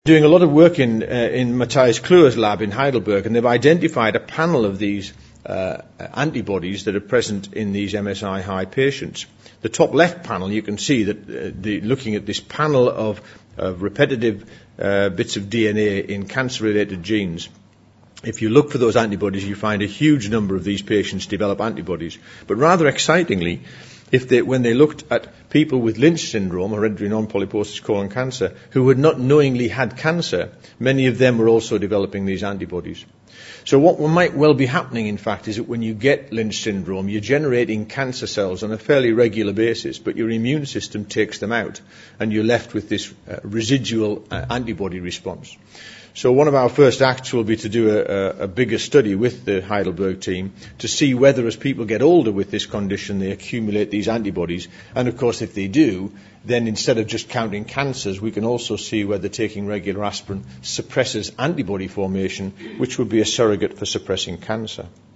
doing a lot of work in Matthias Kluwer's lab in Heidelberg, and they've identified a panel of these antibodies that are present in these MSI high patients. The top left panel, you can see that looking at this panel of repetitive bits of DNA in cancer-related genes, if you look for those antibodies, you find a huge number of these patients develop antibodies. But rather excitingly, when they looked at people with Lynch syndrome, hereditary non-polyposis colon cancer, who had not knowingly had cancer, many of them were also developing these antibodies. So what might well be happening, in fact, is that when you get Lynch syndrome, you're generating cancer cells on a fairly regular basis, but your immune system takes them out, and you're left with this residual antibody response. So one of our first acts will be to do a bigger study with the Heidelberg team to see whether as people get older with this condition they accumulate these antibodies. And of course if they do, then instead of just counting cancers, we can also see whether taking regular aspirin suppresses antibody formation, which would be a surrogate for suppressing cancer.